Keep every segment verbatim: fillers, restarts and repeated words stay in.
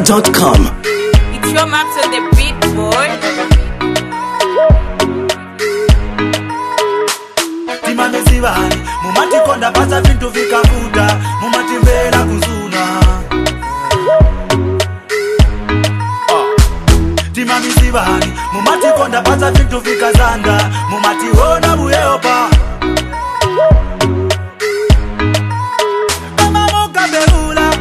dot com. It's your maps on the beat, boy. Timamizivani, mumati konda pasa vintu vikavuta, mumati mbela kuzuna. Timamizivani, mumati konda pasa vintu vikazanda, mumati hona buyeopa. Mama muka beula,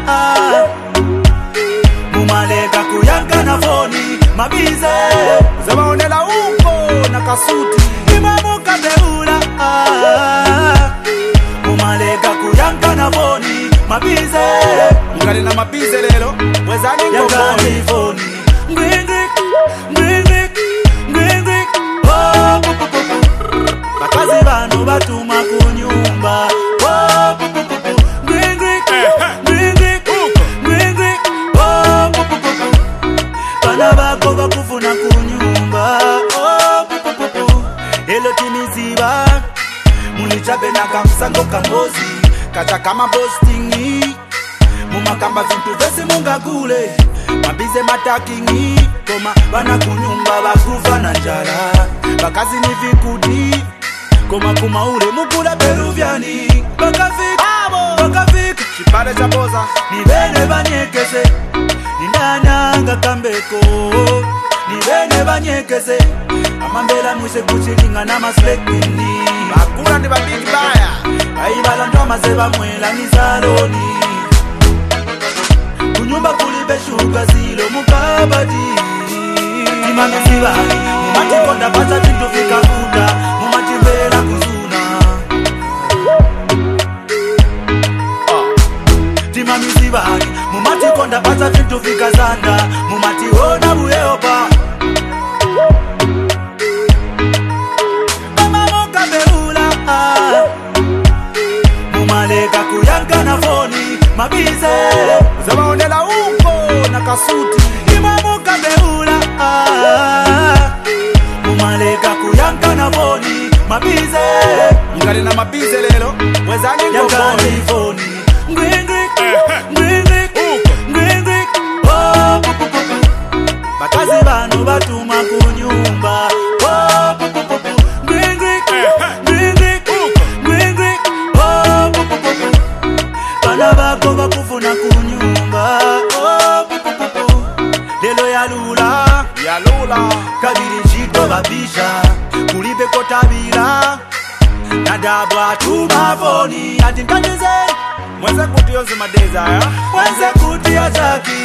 mumaleka kuyanka na foni, mabize zabaonela uko na kasuti. Mama muka beula, mumaleka kuyanka na foni, mabize mkali na mabize lelo, wezani ngomoni foni. Ngwingwik, ngwingwik, ngwingwik, oh pu pu pu pu. Bakazi bano batuma kunyumba, oh pu pu pu pu. Ngwingwik, ngwingwik, ngwingwik, oh pu pu pu pu. Bana bako bakufuna kunyumba, oh pu pu pu pu. Elo timiziba, munichabe na kamsango kambozi, kacha kama postingi. Mumakamba vintu vesi munga kule, mabize matakingi. Koma bana kunyumba bakufa na njala, bakazi ni vikudi. Koma kuma ule mukula peruviani, bakafika, bakafika chipare cha boza, nibene banyekese, ninanyanga kambeko, nibene banyekese. Amambela mwise kuchilinga na maslekini, bakula ni babiki baya, aibala ndoma zeba mwela ni saloni. Kunyumba kulibe shuka zilo mukabadi. Timamizivani, mumati konda pasa vintu vikavuta, mumati mbela kuzuna. Timamizivani, mumati konda pasa vintu vikazanda, mumati hona buyeopa. Mama muka beula, mumaleka kuyanka na foni, mabize zabaonela uko na kasuti. Imamuka beula, mumaleka kuyanka na foni, mabize mkali na mabize lelo, wezani ngomoni foni. Ngwingwik, ngwingwik, ngwingwik, oh pu pu pu pu. Bakazi bano batuma kunyumba, oh pu pu pu pu. Ngwingwik, ngwingwik, ngwingwik, oh pu pu pu pu. Bana bako bakufuna kunyumba, oh pu pu pu pu. Lelo ya lula, ya lula, kabiri jito babisha, kulibe kotabila. Nadabwa tumafoni, ati nkanize mwenze kuti yonze madeza ya, mwenze kuti ya zaki.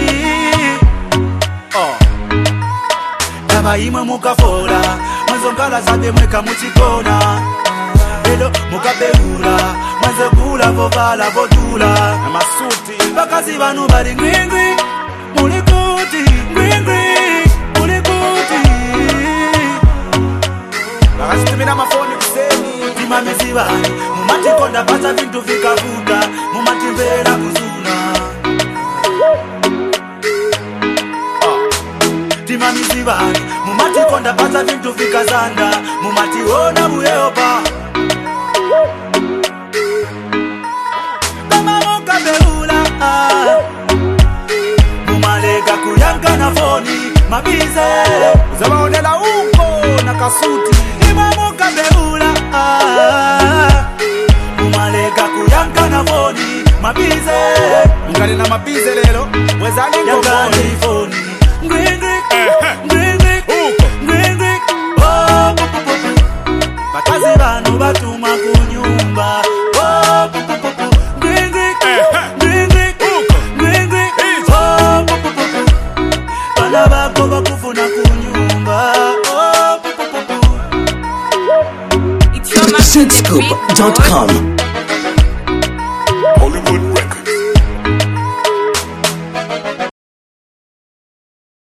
Oh Daba imwe mukafola, mwenzo ngala zabe mweka muchikona. Lelo mukabeula, mwenze kula vovala vodula na masuti. Bakazi banu bali ngwingwi, mulikuti ngwingwi, mulikuti. Bakazi tumina mafoni kuseni. Timamizivani, mumati konda pasa vintu vikavuta, mumati mbela kuzuna. Timamizivani, mumati konda pasa vintu vikazanda, mumati hona buyeopa. Mama muka beula, mumaleka kuyanka na foni, mabize zabaonela uko na kasuti. Imamuka beula, mumaleka kuyanka na foni, mabize mkali na mabize lelo, wezani ngomoni foni. Ngwingwik, ngwingwik, ngwingwik, oh pu pu pu pu. Bakazi bano batuma kunyumba, oh pu pu pu pu. Ngwingwik, ngwingwik, ngwingwik, oh pu pu pu pu. Bana bako bakufuna kunyumba, oh pu pu pu pu. It's your maps on the Seedscoop beat, dot boy. com.